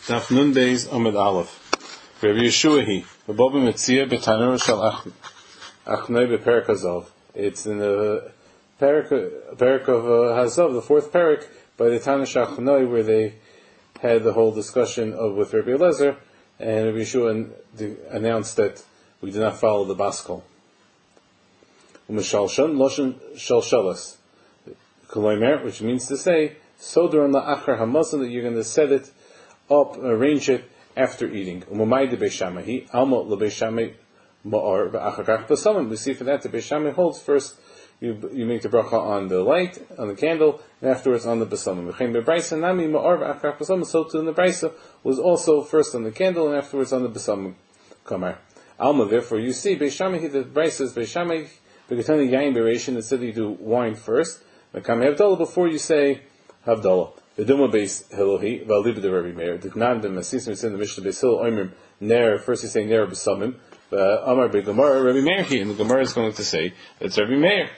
Daf Nun Beis Amud Aleph. Rabbi Yeshuahi, Rabbi Metzia B'Tanur Shal Achnei B'Perik Hazav. It's in the Perik of Hazav, the fourth Perik, by the Tanur Shal Achnei, where they had the whole discussion with Rabbi Eliezer, and Rabbi Yeshua announced that we do not follow the Baskol. U'Mishalshan Loshen Shalshalas, Koloimer, which means to say, Soder La'achar Hamazon, that you're going to set it up, arrange it after eating. Umumay de Beishamai, Alma leBeishamai Ma'or v'Achakach B'Samim. We see for that the Beishamai holds first. You make the bracha on the light, on the candle, and afterwards on the B'Samim. V'chein beBraisa Nami Ma'or v'Achakach B'Samim. So too in the Braisa was also first on the candle and afterwards on the B'Samim. Kamar Alma. Therefore, you see Beishamai. The Braisa is Beishamai v'Getani Yain Bereishin. Instead you do wine first. V'Kam Havdalah before you say Havdalah. The Duma base Hilohi, Valib de Rabbi Meir, did not the Masisim in the Mishnah base Hil Oimrim Ner, first you say Ner B'Samim, Amar B'Gemara, Rabbi Meir here, and the Gemara is going to say that's Rabbi Meir.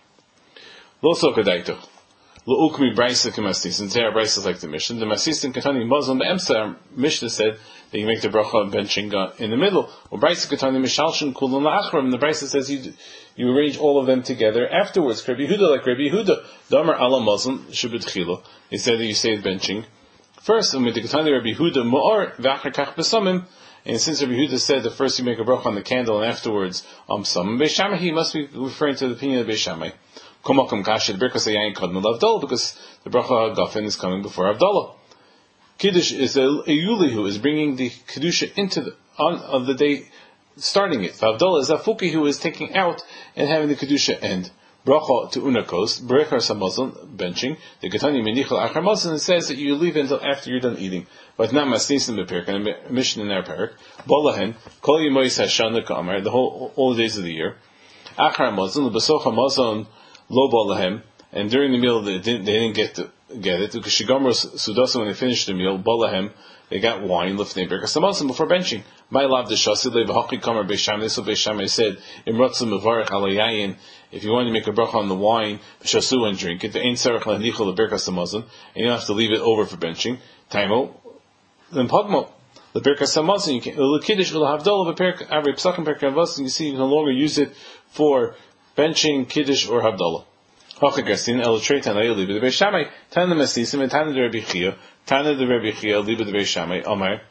Lo Sokadaito, Lo Ukmi Braisa K'Masisim, Zera Braisa is like the Mishnah, the Masisim Katani Muslim, the Emsa Mishnah said that you make the bracha of benching in the middle, or Braisa Katani Mishalshin Kulun La'achram, and the Braisa says you arrange all of them together afterwards. Rabbi Yehuda, like Rabbi Yehuda, Damar Ala Muslim, Shubit Chilo. He said that you say it benching first. And Rabbi Yehuda Ma'or V'achar Kach B'Samim. And since Rabbi Yehuda said that first you make a bracha on the candle and afterwards Samim Beishamai, he must be referring to the opinion of Beishamai. Komakom Kashed Birkas Hayayin Kadmul Havdalah, because the bracha Gafen is coming before Havdalah. Kiddush is a Yuli who is bringing the Kedusha into the of the day, starting it. Havdalah is a Fuki who is taking out and having the Kedusha end. Bracha to Unakos, Brechar Samazon, benching. The Getani Menichel Achar Mazon, it says that you leave until after you're done eating. But not Masnisim Beperk, and a mission in our parak. Bolahen, Kol Yemois Hashana Kamar, the whole all the days of the year. Achar Mazon, Besocha Mazon, Lo Bolahem, and during the meal they didn't get it. Because Shigomros Sudasa, when they finished the meal, Bolahem, they got wine, lifting Brechar Samazon before benching. My love the Shasid Levahaki Kamar Beishamai, so Beishamai said, Imratsu Mevarech Alayayin, if you want to make a bracha on the wine, shasu and drink it, the ein sarach lanichol leberkas hamazon, and you don't have to leave it over for benching. Taimo, then pagmo leberkas hamazon. You can lekiddush ulehavdalah beperk avri psakim perk avos, and you see you can no longer use it for benching, kiddush or havdalah. Hachagasin elatrei tanay liba de beishamai tana the mesisim and tana the Rabbi Chia tana the Rabbi Chia liba de beishamai Amar.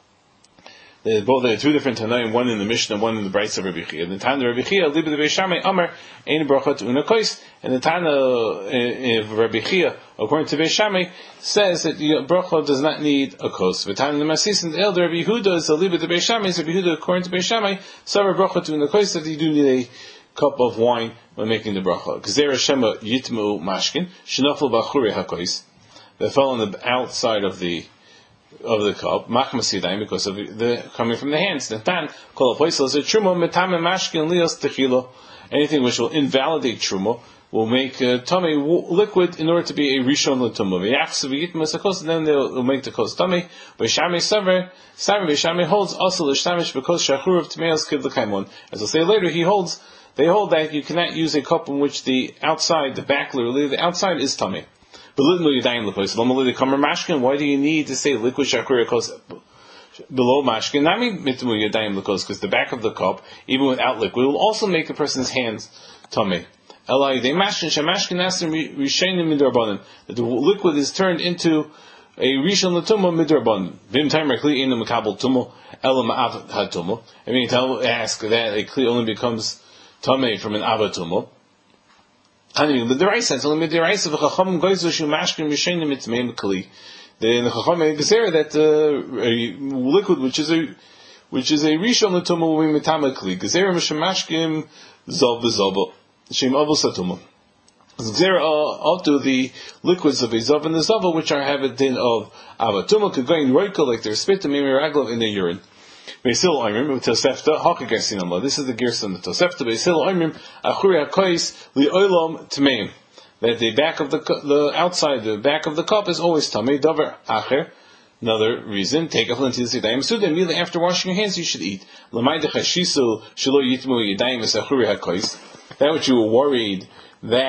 There are two different Tanaim, one in the Mishnah, one in the Braisa of Rabbi Chia. The Tana of Rabbi Chia, Liba de Beishamai Amar, Ein Bracha to Unakois, and the Tana of Rabbi Chia, according to Beishamai, says that the bracha does not need a kos. The Tana of the Masis and the elder Rabbi Yehuda is the Liba de Beishamai, Rabbi Yehuda, according to Beishamai, Savar Bracha to Unakois, that you do need a cup of wine when making the bracha. Gzera Shema Yitmu Mashkin, Shinafel Bachuri HaKois, that fell on the outside of the cup, machmas yadayim, because of the coming from the hands. Natan kol apoisel is a truma metam mashkin lias techilo. Anything which will invalidate truma will make tummy liquid in order to be a rishon l'tumah. V'yachsu v'yitmas akos, and then they'll make the kos tummy. V'shamei saver v'shamei holds also l'shtamish because shachur of tmeos kid l'kaimon. As I'll say later, they hold that you cannot use a cup in which the outside, the back, literally the outside is tummy. Why do you need to say liquid shakura below mashkin? Not mean mitmu yadayim lekos, because the back of the cup, even without liquid, will also make a person's hands tummy. That the liquid is turned into a rishon l'tumah midrabanan. Vim timer kli inu makabel tumah ela ma'av hatumah. I mean, ask that a kli only becomes tummy from an avatumah. The Chacham Gezerah that a liquid which is a rishon l'tumah will be metama kli. Gezerah mishamashkim zav v'zava shem avos hatumah. Gezerah onto the liquids of a zav and the zava which have a din of avatumah kagayin roika, like their spit and mimiraglav in their urine. Beisil Oimrim Tosefta Hakagasin Allah. This is the Gerson of Tosefta. Beisil Oimrim Achuri Hakois Liolam Tmeim. That the back of the outside, the back of the cup is always tummy. Davar Acher. Another reason. Take a flint to the Yadayim Suda. Immediately after washing your hands, you should eat. Lamai Dechashisu Shelo Yitmu Yadayim Achuri Hakois. That which you were worried that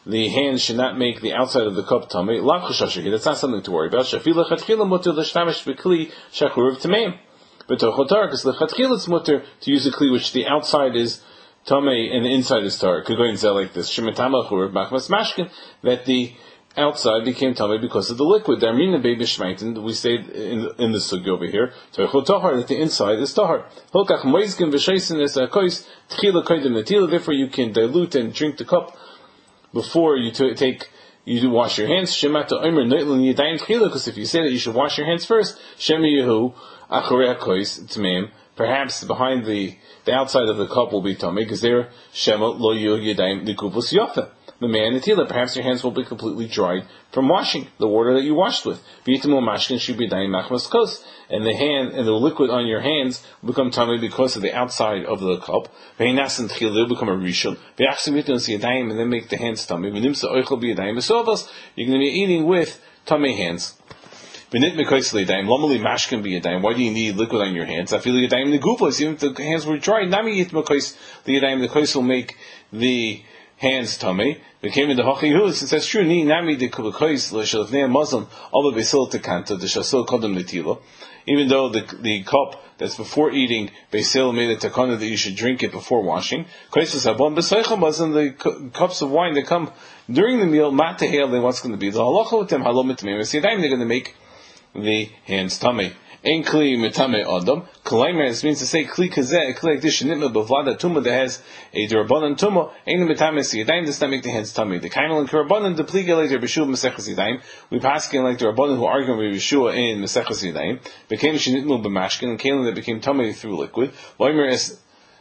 the hands should not make the outside of the cup tamei. That's not something to worry about. Shafila chatchila mutter l'shtamish b'kli shachurev tameim. But tochotar, because l'chatchila it's mutter to use a kli which the outside is tamei and the inside is tar. Could go and say like this: shemitama churev machmas mashkin, that the outside became tamei because of the liquid. Darmina baby shmaitin. We stayed in the sugi over here. Tochotar, that the inside is tahar. Hilkach moizkin v'sheisin es akois tchila koydem netila. Therefore, you can dilute and drink the cup before you you do wash your hands. Shemata omer noitlin yadayim tchila, because if you say that you should wash your hands first, shemi yehu acharei hakois tmeim, perhaps behind the outside of the cup will be tamei, because there shema lo yehu yadayim nikubus yafa. The man netila, perhaps your hands will be completely dried from washing the water that you washed with. V'yitamo mashkin shibidayim machmas kos, and the hand and the liquid on your hands will become tamei because of the outside of the cup. V'hinasan tchila, they'll become a rishon. V'yachsim yiton siyadayim, and then make the hands tamei. V'nimsa oichel biyadayim esovas, you're going to be eating with tamei hands. V'nit mekois liyadayim, lomali mashkin biyadayim, why do you need liquid on your hands? I feel yadayim negupos, even if the hands were dry, nami yit mekois liyadayim, the kois will make the hands tamei. They came into Hachihu, since that's true. Ni nami de kubakois l'shalvnei Muslim all the besil tekanta the shasul kodem netila. Even though the cup that's before eating besil made a takana that you should drink it before washing. Koisus habon b'soicham Muslim, the cups of wine that come during the meal matahel. Then what's going to be the halacha with them halom mitmei? They're going to make the hands tamei. Ein kli mitame adam. Kalaimer, this means to say kli kazeh, a kli like this shenitma b'vlada tumah that has a derabanan tumah. Ein mitame siyadayim does not make the hands tummy. The kaimel and karabanan depliga like Yeshua Mesechus Yadayim. We pass like the rabbanan who argue with Yeshua in Mesechus Yadayim became shenitma b'mashkin, and kalim that became tummy through liquid. Loimer es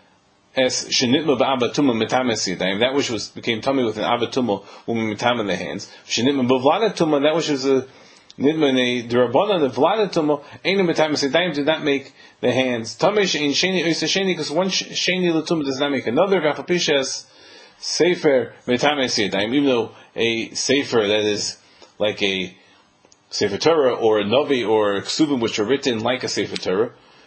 shenitma b'abatumah mitame siyadayim, that which became tummy with an abatumah when we mitame the hands. Shenitma b'vlada tumah, that which was a Nidmane Durabana, the Vladatuma, Ainum Betamis Sedaim did not make the hands. Tamish in Sheni Oisa Sheni, because one Sheni Latuma does not make another. Vafapishas Sefer Betamis Sedaim, even though a Sefer that is like a Sefer Torah or a Navi or a Ksubim which are written like a Sefer Torah,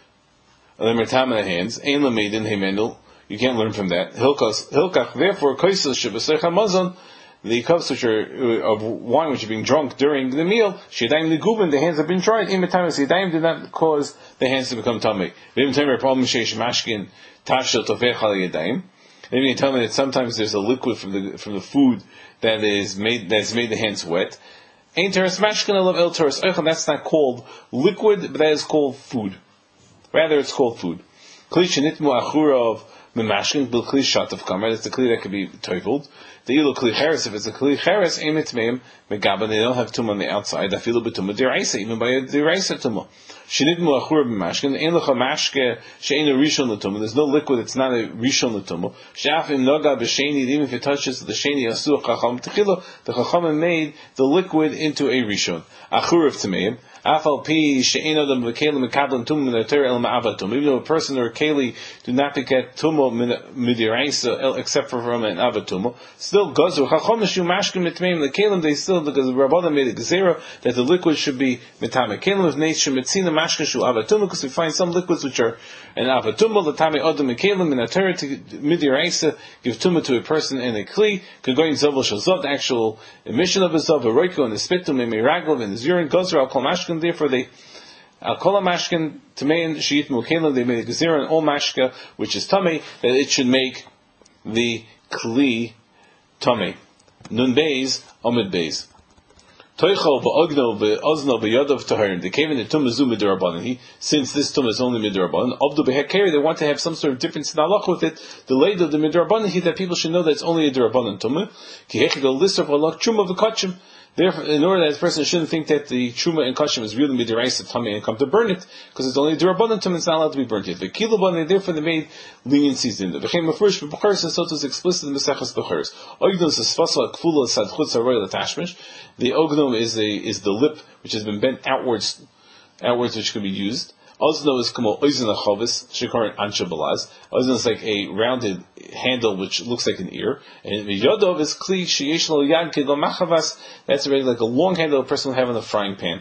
and then Metam in the hands, Ain Lamedin Hemendel, you can't learn from that. Hilkach, therefore, Koisel Shabbasecha Mazon, the cups which are of wine which are being drunk during the meal, shedayim negubin, the hands have been dried. In time, shedayim did not cause the hands to become tamei. V'im tamer problem sheish mashkin tashel tofech al yadayim. Then you tell me that sometimes there's a liquid from the food that's made the hands wet. Ein teres mashkin alav el teres oichel. That's not called liquid, but that is called food. Rather, it's called food. Kli shenitmu achurav memashkin bil kli shatav kamer. That's the kli that can be toiveled. The ilu kli cheres, if it's a kli cheres, aim it meim megaban. They don't have tumah on the outside. I feel a bit tumah deraisa, even by a deraisa tumah. Shenitmu achur b'mashkin. Ein lecha mashke she'ein a rishon l'tumah. There's no liquid. It's not a rishon l'tumah. She'af im noga b'sheni. Even if it touches the sheni asu chacham techila, the chacham made the liquid into a rishon. Achur of tameim. Afal pi she'ein adam v'kelim mekablan tumah min ater el ma'avatum. Even though a person or a keli do not get tumah midiraisa except for from an avatumah, still gozer chacham shu mashkin mitmeim the kelim. They still, because the Rabbanan made a gezerah that the liquid should be mitame kelim of neish shemitzina mashkin shu avatumah, because we find some liquids which are an avatumah l'tame adam kelim in ater to midiraisa give tumah to a person in a kli could go in zavel shazot, the actual emission of a zav a roiko and the spitum and miraglav and the urine gozer al kol mashkin. Therefore, they al kol mashkin tamein sheet mukelim. They made a gezerah on all mashka which is tamei that it should make the kli tamei. Nun beis omid beis. Toichel v'ogno v'ozno v'yodov taharim. They came in the tumah zu midirabanan. Since this tumah is only midirabanan, avdu behekeri, they want to have some sort of difference in halach with it. The late of the midirabanan, that people should know that it's only a dirabanan tumah. Ki hechidol lisser v'alach truma v'kachim. Therefore, in order that this person shouldn't think that the truma and kashim is really midiraisa tummy and come to burn it, because it's only a dirabanan tumah, it's not allowed to be burnt yet. The kilobana, therefore they made leniencies in it. Became a first b'charis, and so it was explicit in the Mesechus b'charis. Ogdom is sfasa kfula sad chutz haroy latashmish. The ogdom is the lip which has been bent outwards, which can be used. Ozno is como oizen achovis shikar ansha balaz. Ozno is like a rounded handle which looks like an ear, and the yodov is kli sheyesh lo yad kilo machavas. That's already like a long handle a person will have in a frying pan.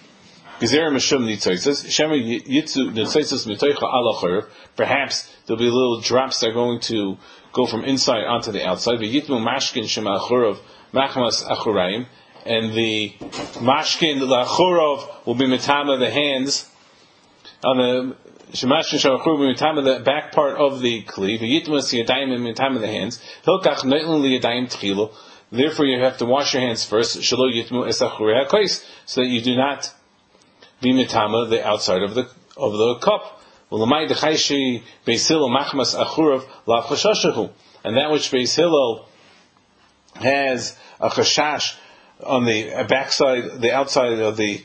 Gezerah mishum nitzotzes shemer yitzu nitzotzes mitoicha ala chorv. Perhaps there'll be little drops that are going to go from inside onto the outside. V'yitmu mashkin shema chorv machmas achurayim, and the mashkin lachurov will be mitama the hands on the shemashkin shalachurov will be mitama the back part of the kli. V'yitmas yadayim and mitama the hands. Hilkach neitlan liyadayim tchilo. Therefore, you have to wash your hands first. Shelo yitmu es achurei hakos, so that you do not be mitama the outside of the cup. And that which Beis Hillel has a chashash on the backside, the outside of the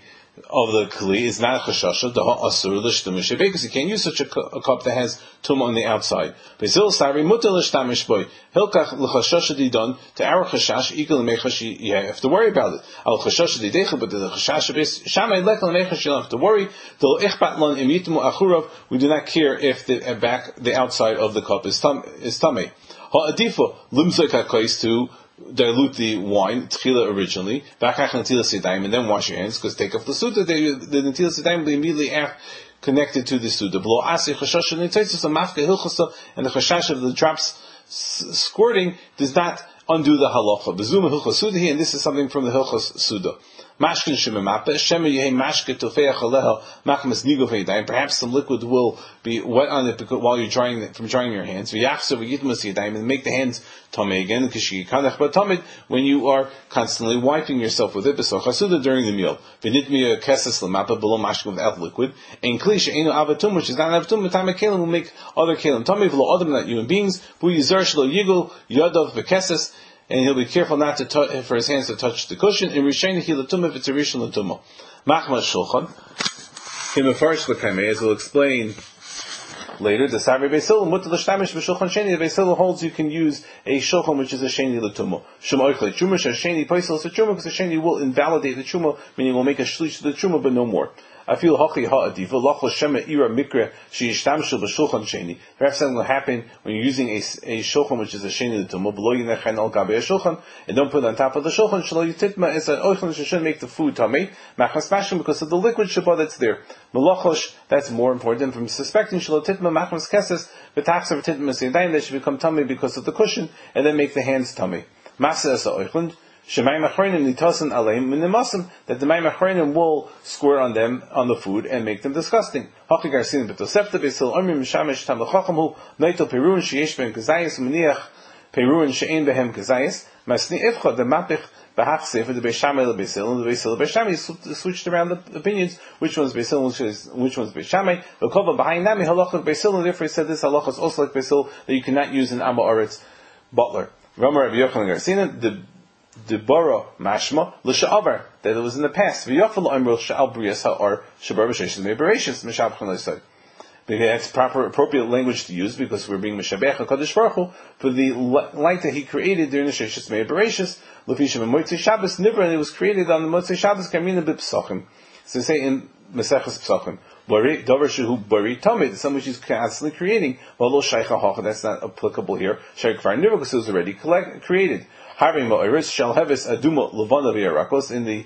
kli is not a chashasha, because you can't use such a cup that has tumah on the outside. Beis Hillel sari mutar l'shtamish boy hilkach l'chashasha didon to our chashash equal l'mechash you have to worry about it. Al chashasha didecha, but the chashash Beis Shammai lekel l'mechash you don't have to worry. Till ichbat lon im yitmu achurav, we do not care if the outside of the cup is tamei. Ha'adifa limzok hakos to dilute the wine, tchila originally, bakach netilas yadayim, and then wash your hands, because take off the suda, the netilas yadayim will be immediately connected to the suda. Below asi chashash and nitzitzis mafka hilchasa, and the chashash of the drops squirting does not undo the halacha. Bezuma hilchas suda here, and this is something from the hilchas suda. Mashkin shememapa, shema yehe mashke tofeach aleha, machmas nigo yadayim. Perhaps some liquid will be wet on it while you're drying your hands. V'yachsa v'yitmas yadayim, and make the hands tamei again, k'shikadach batamid, when you are constantly wiping yourself with it, b'socha suda during the meal. V'nitmiya kesses lemapa, below mashkin without liquid. And klisha eno avatum, which is not an avatum, matame kelim will make other kelim tamei, v'lo adam, not human beings, v'u yizar shelo yigul, yadav v'kesses, and he'll be careful not to for his hands to touch the cushion. In Rishayna Hilatumah, if it's a Rishon Latumah. Machmas Shulchan. Himafarish L'kaimei, as we'll explain later, the Savri Beis Hillel, Mutar L'shtamish B'Shulchan Sheni, the Beis Hillel holds you can use a Shulchan which is a Sheni Latumah. Shem Oichle Truma, Sheni Paisel is a Truma, because the Sheni will invalidate the Truma, meaning will make a Shlish to the Truma, but no more. I feel hachi ha'adiva lachol shema ira mikra sheishtamshu b'shulchan sheni. Perhaps something will happen when you're using a shulchan which is a sheni l'tumah below yinechen al gabe a shulchan, and don't put it on top of the shulchan. Shelo yititma is an oichan shouldn't make the food tamei machmas mashim because of the liquid shabbat that's there. Melachosh, that's more important from suspecting shelo titma machmas keses v'tachsa v'titma siyadayim, they should become tamei because of the cushion and then make the hands tamei. Masa as a oichan. Shemayim achronim nitasen aleim minimasim, that the mayim achronim will squirt on them, on the food, and make them disgusting. Hachi garsin b'tosefta b'sil omrim mishamesh tam l'chacham hu naito peruin sheyesh ben kazayis meniach peruin she'en behem kazayis masni ifcha the mapich b'hachsef the Beis Shammai l'Beis Hillel, and the Beis Hillel Beis Shammai switched around the opinions, which one's Beis Hillel, which one's Beis Shammai. V'kova b'hayin nami halacha Beis Hillel, and therefore he said this halacha is also like Beis Hillel, that you cannot use an Amma Oretz butler. Ramar Rabbi Yochanan Garsina, the Bora Mashma l'sha'avar, that it was in the past. V'yafal amrul sha'al brias ha'ar shabar b'sheshes me'bereshis m'shabchan l'isai. Because that's proper, appropriate language to use, because we're being Meshabech HaKadosh Baruch Hu for the light that He created during the Sheshes Me'bereshis, L'fishim Motzei Shabbos Nivra, and it was created on the Motzei Shabbos Kamina B'Psachim. So they say in Meseches Psachim, Davar Shehu Bari Tamid, something which is constantly creating, V'lo Shaycha Hacha, that's not applicable here, Shaykh Kvar Nivra, because it was already created. Having Ma'iris Shal Heves Aduma Levana V'Yarakos,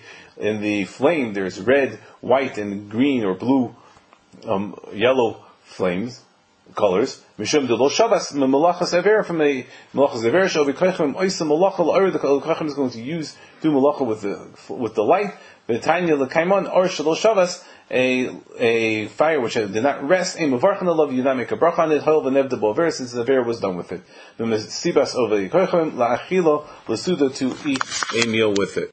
in the flame there's red, white, and green or blue, yellow flames, colors. Mishum de lo Shabbos melachas aver, from a melachas aver shall be koichem oisem malacha l'or. The koichem is going to do malacha with the light. V'tanya l'kaimon or shelo Shabbos, a fire which did not rest. A mevarchan alav you not make a bracha on it. Hol v'nev de bover, since the aver was done with it. The sibas over the koichem la'achilo l'suda, to eat a meal with it.